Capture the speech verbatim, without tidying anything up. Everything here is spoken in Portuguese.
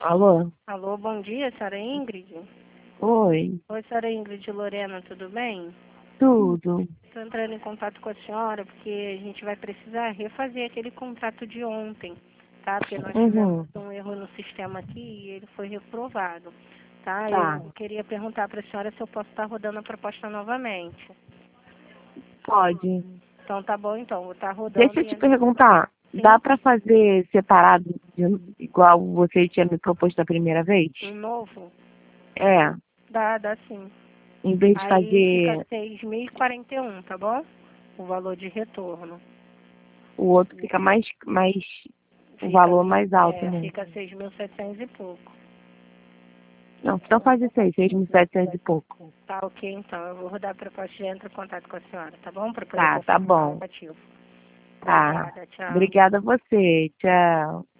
Alô? Alô, bom dia, senhora Ingrid? Oi, Oi, senhora Ingrid Lorena, tudo bem? tudo. Estou entrando em contato com a senhora porque a gente vai precisar refazer aquele contrato de ontem, tá? Porque nós tivemos Uhum, um erro no sistema aqui e ele foi reprovado, tá? tá, Eu queria perguntar para a senhora se eu posso estar rodando a proposta novamente. pode. Então tá bom, então, vou estar rodando Deixa eu e... te perguntar, dá Sim, pra fazer separado, de- igual você tinha me proposto a primeira vez? um novo? É, Dá, dá sim. em vez de Aí fica fazer seis mil e quarenta e um, tá bom? O valor de retorno. o outro, fica mais, mais, o Fica, valor mais alto, é, né? fica seis mil e setecentos e pouco. Não, então faz isso aí, seis mil e setecentos e pouco. Tá ok, então. Eu vou rodar a proposta e entro em contato com a senhora, tá bom? Para poder Tá, tá confirmar o bom. motivo. Tá. Obrigada, tchau. Obrigada a você, tchau.